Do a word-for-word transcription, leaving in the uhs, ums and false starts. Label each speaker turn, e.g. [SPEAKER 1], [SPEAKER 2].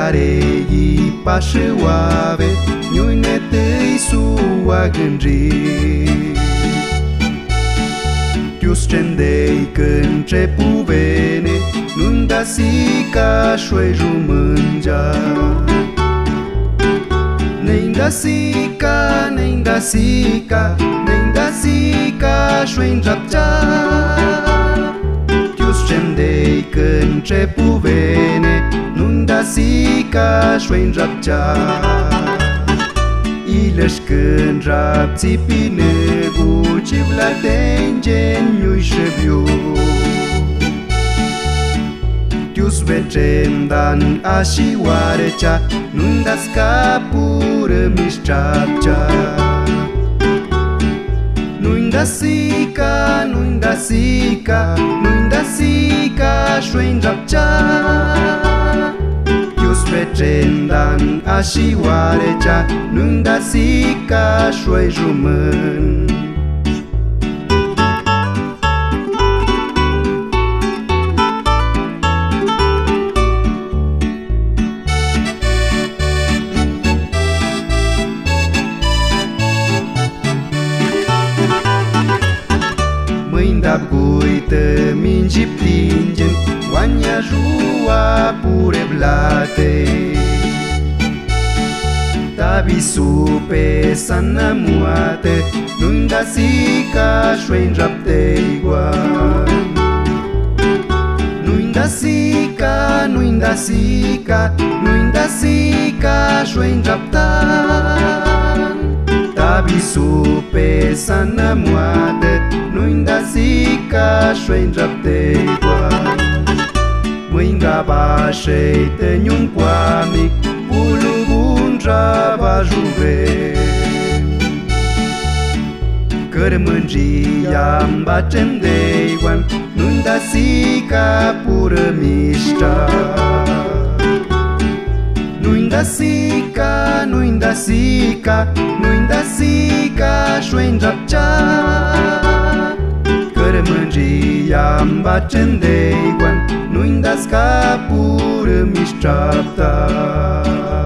[SPEAKER 1] Carei pașăoave, nu-i tăi sua gândri. Tius cendei când ce puvene, nu-mi da sica șoi jumângea. Ne-mi da sica, ne-mi da sica, ne-mi da sica șoi njapcea. Tius cendei când ce puvene, nu-mi da sica șoi njapcea. Ileș când rapții pinegu, civla tengen-ui șebiu. Tius vecendan ași oarecea, nu-mi da scapură mișceapcea. Nu-mi da sica, nu-mi da sica, nu-mi da sica șoi njapcea. Tius vecendan ași oarecea, nu-mi da sica șoi jumân. Mâini da guită, mingi plingen, oania jua pure blate. Tabi supe sana muate, nu-mi da sica șoi njaptei guan. Nu-mi da sica, nu-mi da sica, nu-mi da sica șoi njaptan. Tabi supe sana muate, nu-mi da sica șoi njaptei guan. Mâini da bașei tăniun poamic, pulu bunja va juve. Cărmângia-mi bacem-dei guan, nu-mi da sica pură mișca. Nu-mi da sica, nu-mi da sica, nu-mi da sica șoi njapcea. Cărmângia-mi bacem-dei guan, nu-mi da scapură mișceapta.